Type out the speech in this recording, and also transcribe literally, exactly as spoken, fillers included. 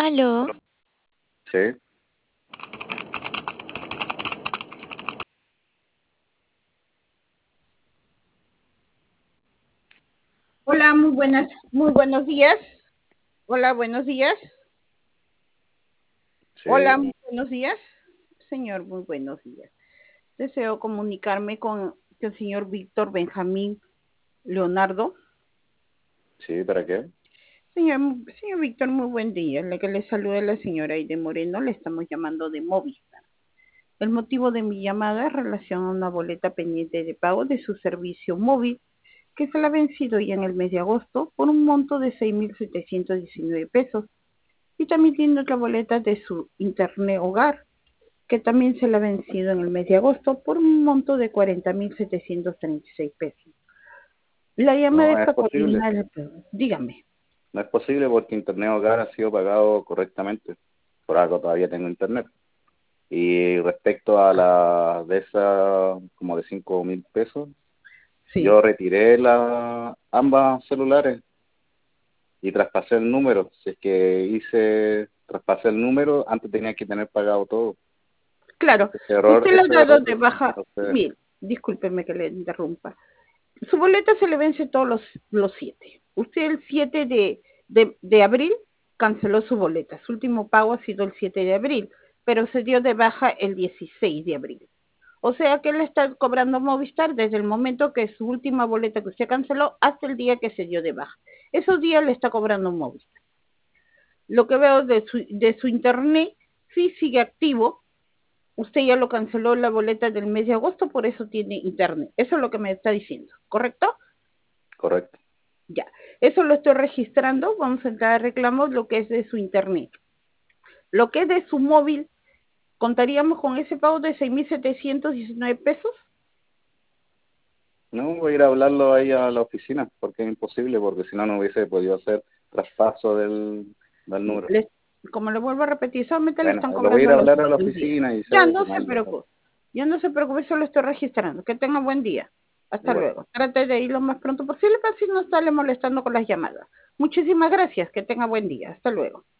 Aló, Sí, Hola, muy buenas, muy buenos días. Hola, buenos días. Hola, sí, muy buenos días. Señor, muy buenos días. Deseo comunicarme con el señor Víctor Benjamín Leonardo. sí, ¿para qué? Señor, señor Víctor, muy buen día. La que le saluda la señora Aide Moreno, le estamos llamando de Movistar. El motivo de mi llamada es relación a una boleta pendiente de pago de su servicio móvil que se la ha vencido ya en el mes de agosto por un monto de seis mil setecientos diecinueve pesos. Y también tiene otra boleta de su internet hogar, que también se la ha vencido en el mes de agosto por un monto de cuarenta mil setecientos treinta y seis pesos. La llamada No es es para posible. coordinar el pago. Dígame. No es posible porque Internet Hogar ha sido pagado correctamente. Por algo todavía tengo Internet. Y respecto a la de esa, como de cinco mil pesos, Sí, yo retiré la, ambas celulares y traspasé el número. Si es que hice, traspasé el número, antes tenía que tener pagado todo. claro. Ese error, Usted lo ese ha dado error, de baja. entonces, Mire, discúlpeme que le interrumpa. Su boleta se le vence todos los, los siete. Usted el siete de, de, de abril canceló su boleta. Su último pago ha sido el siete de abril, pero se dio de baja el dieciséis de abril. O sea que él está cobrando Movistar desde el momento que su última boleta que usted canceló hasta el día que se dio de baja. Esos días le está cobrando Movistar. Lo que veo de su, de su internet sí sigue activo. Usted ya lo canceló la boleta del mes de agosto, por eso tiene internet. Eso es lo que me está diciendo, ¿correcto? correcto. Ya. Eso lo estoy registrando. Vamos a entrar a reclamos lo que es de su internet. Lo que es de su móvil, ¿contaríamos con ese pago de seis mil setecientos diecinueve pesos? No, voy a ir a hablarlo ahí a la oficina, porque es imposible, porque si no, no hubiese podido hacer traspaso del, del número. Les, como le vuelvo a repetir, solamente le Bueno, están lo voy a ir cobrando a los, hablar a la los días. oficina y se va Ya a no se ocuparlo. preocupe. Ya no se preocupe, solo estoy registrando. Que tenga buen día. Hasta Igual. luego. Trate de ir lo más pronto posible para así no estarle molestando con las llamadas. Muchísimas gracias. Que tenga buen día. Hasta luego.